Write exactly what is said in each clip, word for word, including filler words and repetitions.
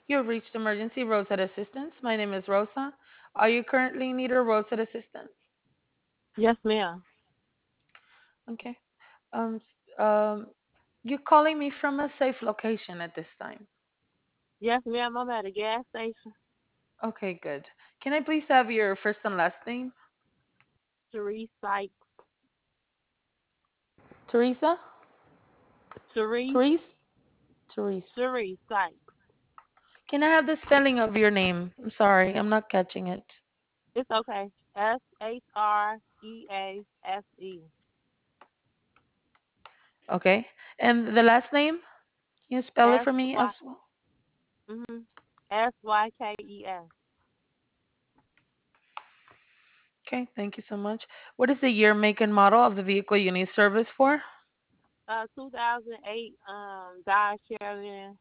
You've reached emergency roadside assistance. My name is Rosa. Are you currently in need of roadside assistance? Yes, ma'am. Okay. Um, um, you're calling me from a safe location at this time. Yes, ma'am. I'm at a gas station. Okay, good. Can I please have your first and last name? Cherise Sykes. Teresa? Cherise. Therese? Therese. Cherise Sykes. Can I have the spelling of your name? I'm sorry, I'm not catching it. It's okay. S H R E A S E. Okay. And the last name? Can you spell it S for me Y. as well? Mhm. S Y K E S. Okay, thank you so much. What is the year, make, and model of the vehicle you need service for? Uh, two thousand eight. Um, Dodge Caravan.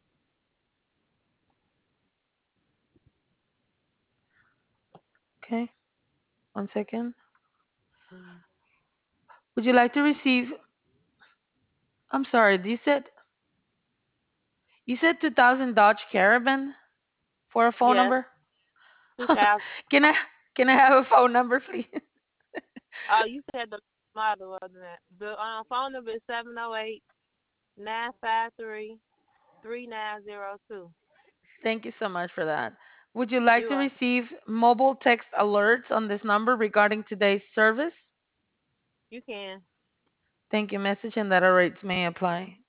Okay, one second. Mm. Would you like to receive? I'm sorry, you said you said two thousand Dodge Caravan for a phone Yes, number? two thousand. Can I can I have a phone number, please? Oh, you said the model, wasn't it? The um, phone number is seven zero eight nine five three three nine zero two. Thank you so much for that. Would you like You to are. receive mobile text alerts on this number regarding today's service? You can. Thank you. Message and data rates may apply.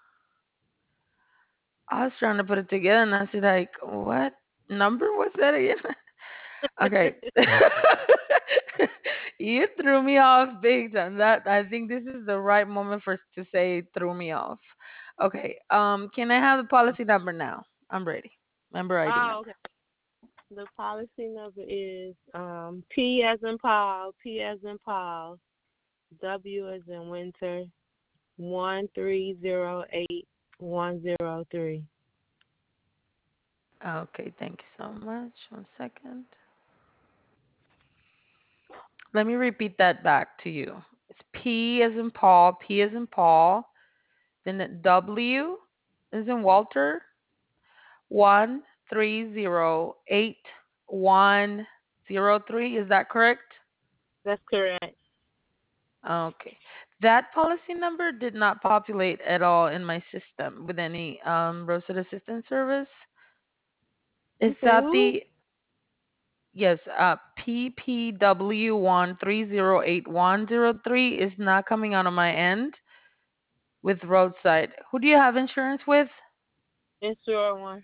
I was trying to put it together and I said like, what number was that again? Okay. You threw me off big time. That I think this is the right moment for to say threw me off. Okay. Um, can I have the policy number now? I'm ready. Member I D Oh, number. okay. The policy number is um P as in Paul, P as in Paul, W as in Winter, one three zero eight one zero three. Okay, thank you so much. One second. Let me repeat that back to you. It's P as in Paul, P as in Paul, then W as in Walter, one three zero eight one zero three. Is that correct? That's correct. Okay. That policy number did not populate at all in my system with any um, roadside assistance service. Is Okay, that who? the yes, uh, P P W one three zero eight one zero three is not coming out on my end with roadside. Who do you have insurance with? Insure one.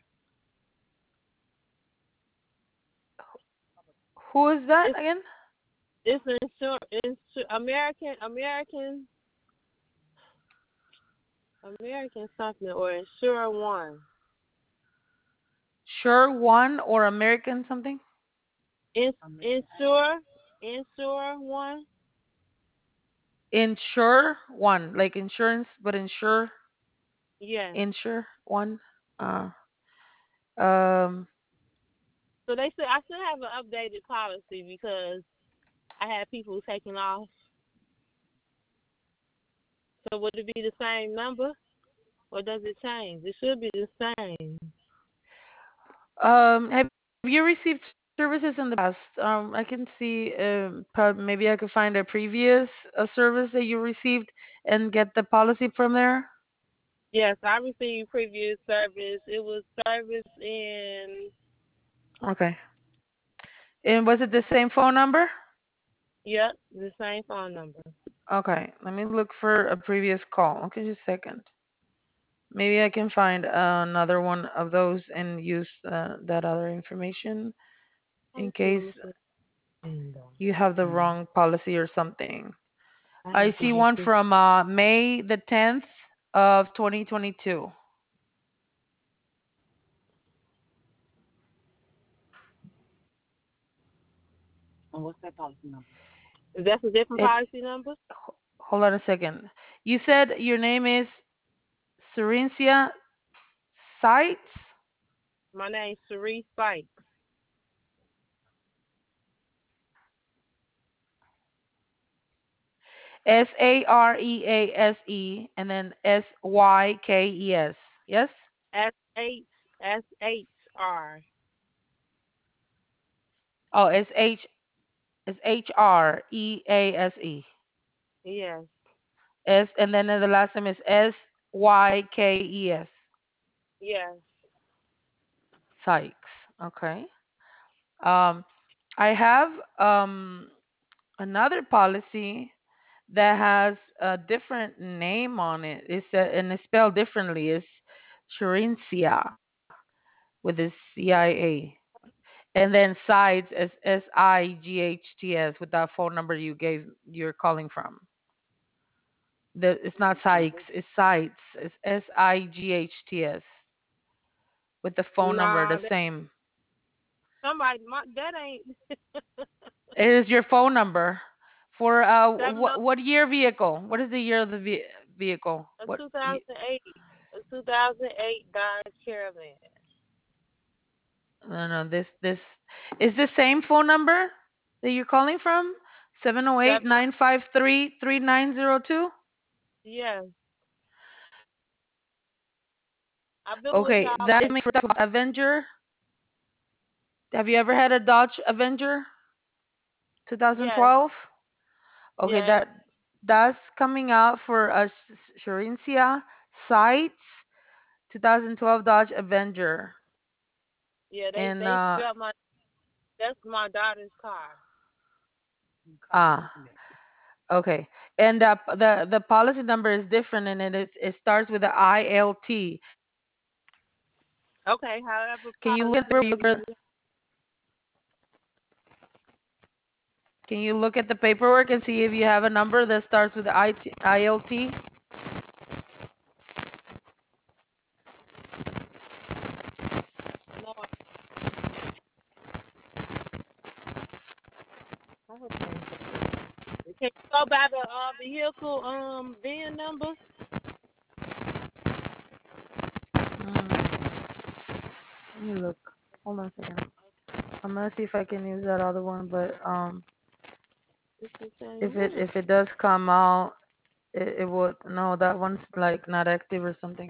Who is that It's again? it's insure insure American American American something or insure one. Sure One or American something? Ins insure insure one. Insure One, like insurance, but insure, Yes. insure One. Uh, um, So they said I should have an updated policy because I had people taking off. So would it be the same number or does it change? It should be the same. um, have you received services in the past? Um, I can see, um, prob- maybe I could find a previous uh, service that you received and get the policy from there. Yes, I received previous service. It was service in Okay. And was it the same phone number? yep, the same phone number. Okay, let me look for a previous call. Okay, just a second. Maybe I can find uh, another one of those and use uh, that other information in Policy case number for Bingo. you have the wrong policy or something. I I have to see get one this. from uh, May the tenth of twenty twenty-two. Is that a different It, policy number? h- hold on a second. You said your name is Serencia Sites? My name's Cherise Spike. S A R E A S E and then S Y K E S. Yes? S H S H R. Oh, it's H it's H R E A S E. Yes. S and then the last name is S Y K E S. Yes. Sykes. Okay. Um, I have um another policy that has a different name on it. It's a, and it's spelled differently. It's Shurincia with a C I A. And then sides is S I G H T S with that phone number you gave you're calling from. The, it's not Sykes, it's sites. It's S I G H T S with the phone number the Nah, that same. somebody my that ain't It is your phone number for uh seven oh what what year vehicle? What is the year of the ve- vehicle? a What two ye- thousand eight. A two thousand eight Dodge Caravan. no no this this is the same phone number that you're calling from? seven oh eight Seven oh nine five three three nine zero two. yes. I've been with Okay, y'all that is like for the Avenger. Have you ever had a Dodge Avenger yes, twenty twelve? Okay, yes. that that's coming out for a Shurincia Sites twenty twelve Dodge Avenger. Yeah, they And they uh spelled my that's my daughter's car. ah okay. And uh, the the policy number is different and it is it starts with the I L T. Okay, however Can you look policy at the number paper? you Can you look at the paperwork and see if you have a number that starts with the I T, I L T? know I okay. Can you go by the uh vehicle um V I N number? Mm, let me look. Hold on a second. I'm gonna see if I can use that other one, but um, It's the same if it one. if it does come out, it, it would. No, that one's like not active or something.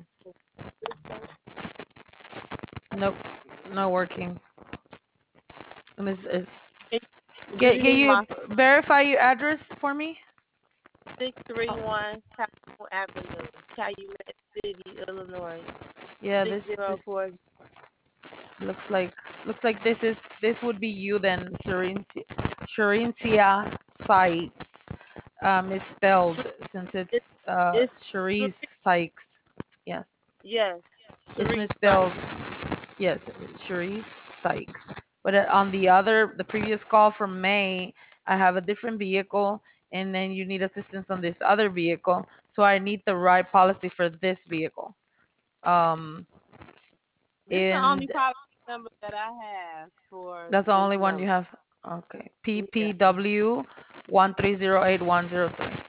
Nope, not working. And it's, it's, Do get you get need you my verify your address for me? six three Oh, one Capitol Avenue, Calumet City, Illinois, yeah, six this this zero four. looks like looks like this is this would be you then, Sharencia Sharencia site. Um, is spelled since it's It's uh it's Cherise Sykes. Yes, yes, it's Sharice misspelled. Sykes. Yes, Cherise Sykes. But uh, on the other, the previous call from May, I have a different vehicle, and then you need assistance on this other vehicle. So I need the right policy for this vehicle. Um, This is the only and policy number that I have for that's the this only one you number. have. Okay, Yeah. P P W one three zero eight one zero three.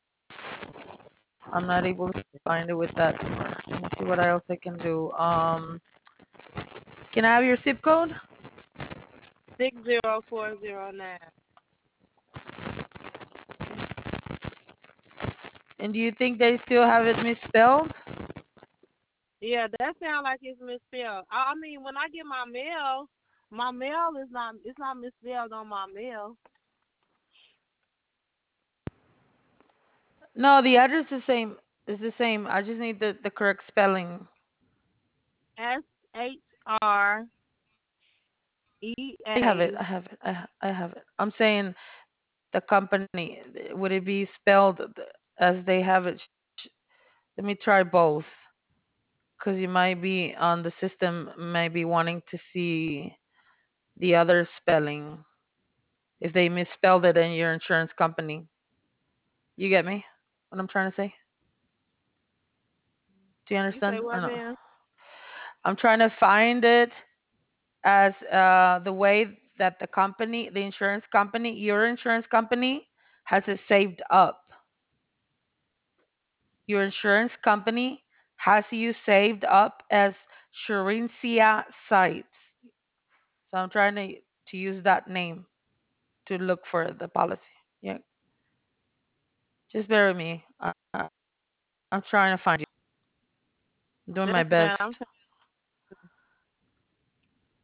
I'm not able to find it with that number. Let me see what else I can do. Um, can I have your zip code? Six zero four zero nine. And do you think they still have it misspelled? Yeah, that sounds like it's misspelled. I, I mean, when I get my mail, my mail is not it's not misspelled on my mail. No, the address is the same. Is the same. I just need the, the correct spelling. S H R E I have it. A. I have it. I, ha- I have it. I'm saying the company. Would it be spelled as they have it? Sh- Let me try both, because you might be on the system, might be wanting to see the other spelling if they misspelled it in your insurance company. You get me? What I'm trying to say? Do you You say understand or what, no? man? I'm trying to find it as uh, the way that the company, the insurance company, your insurance company has it saved up. Your insurance company has you saved up as Shurincia Sites. So I'm trying to to use that name to look for the policy. Yeah, just bear with me. I, I, I'm trying to find you. I'm doing Yes, my man. best. I'm trying.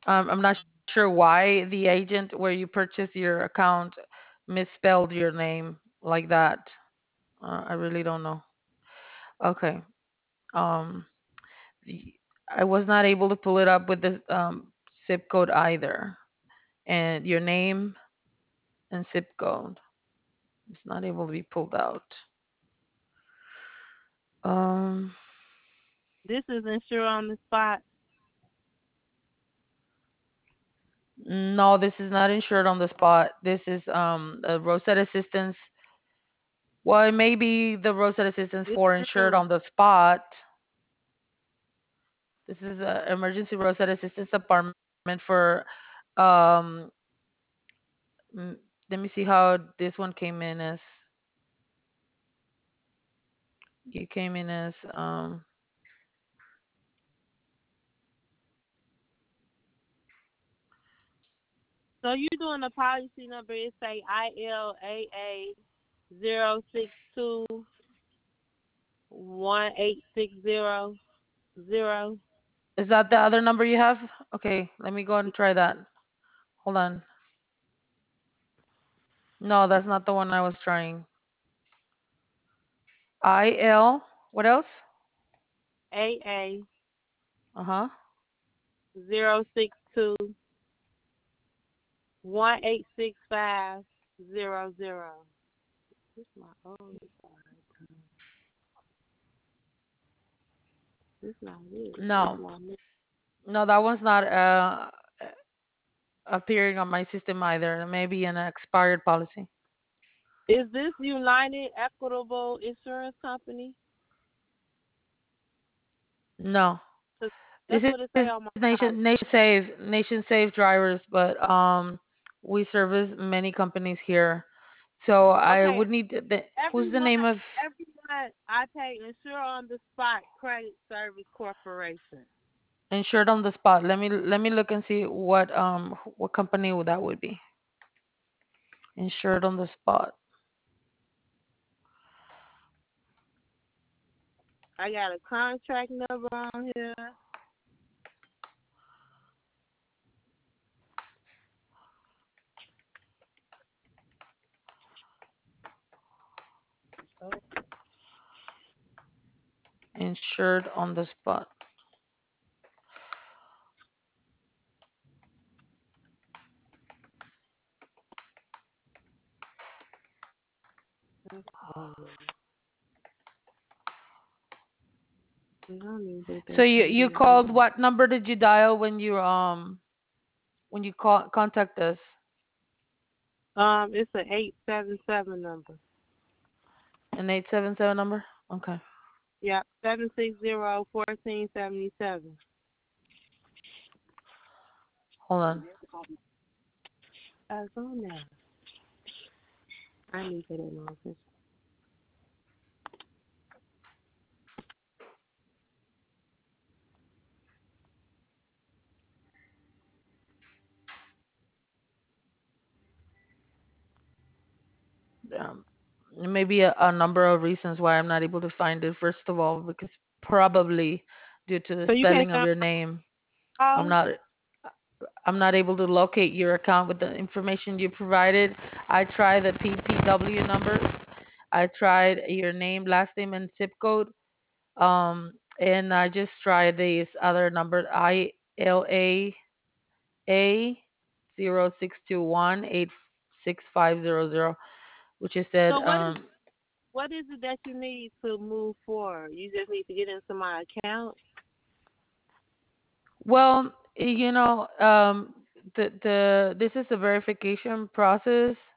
Um, I'm not sure why the agent where you purchase your account misspelled your name like that. Uh, I really don't know. Okay. Um, the, I was not able to pull it up with the um, zip code either, and your name and zip code is not able to be pulled out. Um, This is insure on the spot. no, this is not insured on the spot. This is um a roadside assistance. Well, it may be the roadside assistance It's for insured true. on the spot. This is a emergency roadside assistance department for um mm, let me see how this one came in as. You came in as um So you doing a policy number? It say I L A A zero six two one eight six zero zero. is that the other number you have? Okay, let me go and try that. Hold on. No, that's not the one I was trying. I L, what else? A A Uh-huh. zero six two one eight six five zero zero. This my old card. This not it. This No. my new. No, that one's not uh appearing on my system either. Maybe an expired policy. Is this United Equitable Insurance Company? No. 'Cause This that's is what it say on my Nation Nation policy. Safe, Nation Safe drivers, but um we service many companies here. So I Okay, would need the, the who's the everyone, name of everyone, I pay Insure on the Spot Credit Service Corporation. insured on the spot. Let me let me look and see what um what company would that would be. Insured on the spot. I got a contract number on here. Insured on the spot. Oh, I don't even think So that's you what you it called, is. what number did you dial when you um when you call contact us? Um, it's an eight seven seven number. An eight seven seven number? Okay. Yep, seven six zero fourteen seventy seven. Hold on. I was on there. I need to get in office. Um, maybe a, a number of reasons why I'm not able to find it. First of all, because probably due to the So you can't spelling of jump your name, I'm off? not I'm not able to locate your account with the information you provided. I tried the P P W numbers. I tried your name, last name, and zip code. Um, and I just tried these other numbers, I L A A zero six two one eight six five zero zero, which is said, So what is um, what is it that you need to move forward? You just need to get into my account. well, you know, um, the the this is a verification process.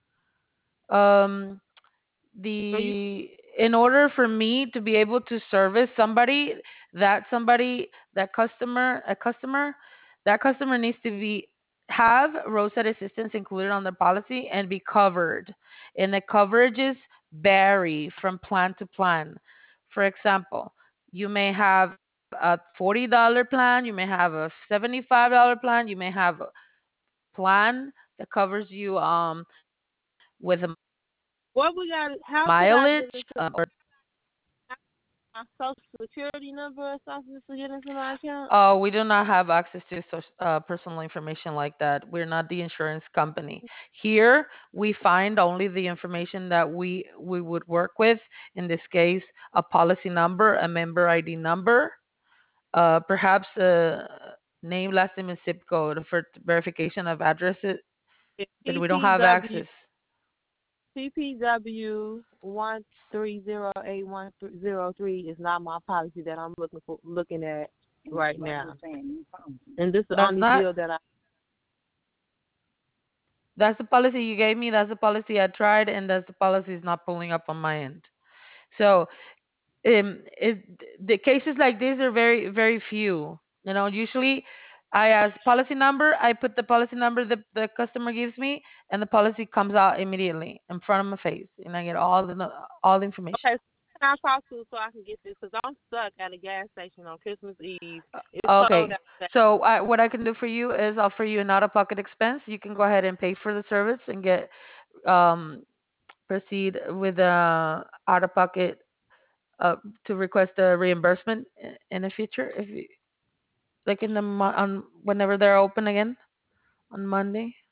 Um, So you the in order for me to be able to service somebody, that somebody that customer a customer that customer needs to be have roadside assistance included on their policy and be covered, and the coverages vary from plan to plan. For example, you may have a forty dollar plan, you may have a seventy-five dollar plan, you may have a plan that covers you um with what we got? How should I mileage, get into uh, or my my social security number or something to get into my account? Uh, we do not have access to soc- uh, personal information like that. We're not the insurance company. Here, we find only the information that we we would work with. In this case, a policy number, a member I D number, uh, perhaps a name, last name, and zip code for verification of addresses. It's But we don't have P P W access. P P W one three zero eight one zero three is not my policy that I'm looking for looking at right now. And this is the That's only not. bill that I That's the policy you gave me. That's the policy I tried, and that's the policy is not pulling up on my end. So um, it, the cases like this are very, very few. You know, usually I ask policy number, I put the policy number that the customer gives me, and the policy comes out immediately in front of my face, and I get all the no- all the information. okay. So who can I talk to so I can get this? Because I'm stuck at a gas station on Christmas Eve. It's cold Okay, outside. so I, what I can do for you is offer you an out-of-pocket expense. You can go ahead and pay for the service and get um, proceed with the out-of-pocket uh, to request a reimbursement i- in the future if you, like in the mo- on whenever they're open again on Monday.